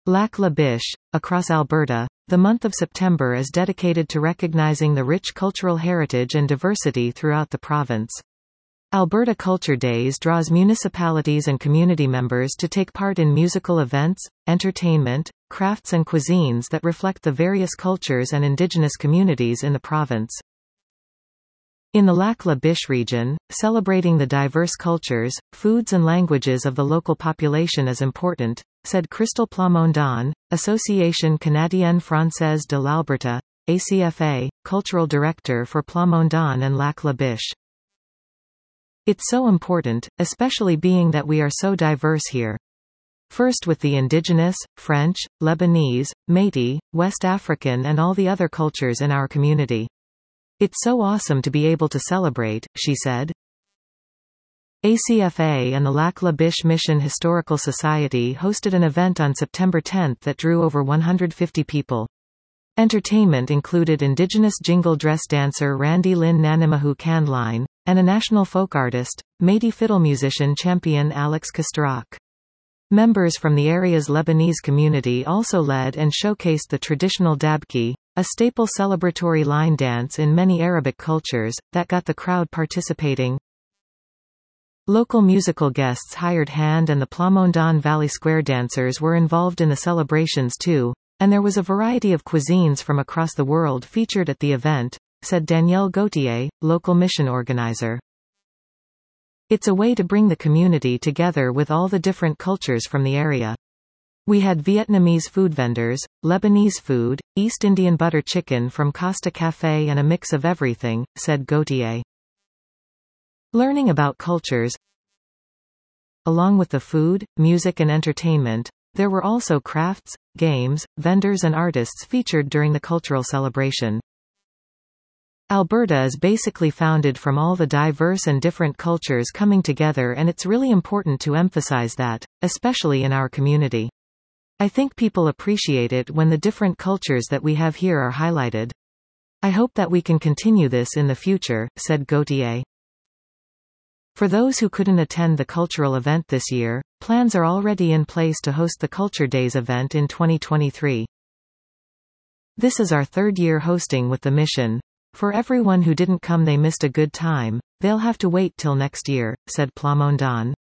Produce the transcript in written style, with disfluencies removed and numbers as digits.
Lac La Biche. Across Alberta, the month of September is dedicated to recognizing the rich cultural heritage and diversity throughout the province. Alberta Culture Days draws municipalities and community members to take part in musical events, entertainment, crafts and cuisines that reflect the various cultures and Indigenous communities in the province. In the Lac La Biche region, celebrating the diverse cultures, foods and languages of the local population is important, said Christelle Plamondon, Association Canadienne Française de l'Alberta, ACFA, Cultural Director for Plamondon and Lac La Biche. It's so important, especially being that we are so diverse here. First with the Indigenous, French, Lebanese, Métis, West African and all the other cultures in our community. It's so awesome to be able to celebrate, she said. ACFA and the Lac La Biche Mission Historical Society hosted an event on September 10 that drew over 150 people. Entertainment included Indigenous jingle dress dancer Randy Lynn Nanimahu Canline, and a national folk artist, Métis fiddle musician champion Alex Kastrak. Members from the area's Lebanese community also led and showcased the traditional dabki, a staple celebratory line dance in many Arabic cultures, that got the crowd participating. Local musical guests hired hand and the Plamondon Valley Square dancers were involved in the celebrations too, and there was a variety of cuisines from across the world featured at the event, said Danielle Gauthier, local mission organizer. It's a way to bring the community together with all the different cultures from the area. We had Vietnamese food vendors, Lebanese food, East Indian butter chicken from Costa Café and a mix of everything, said Gauthier. Learning about cultures. Along with the food, music and entertainment, there were also crafts, games, vendors and artists featured during the cultural celebration. Alberta is basically founded from all the diverse and different cultures coming together, and it's really important to emphasize that, especially in our community. I think people appreciate it when the different cultures that we have here are highlighted. I hope that we can continue this in the future, said Gauthier. For those who couldn't attend the cultural event this year, plans are already in place to host the Culture Days event in 2023. This is our third year hosting with the mission. For everyone who didn't come, they missed a good time. They'll have to wait till next year, said Plamondon.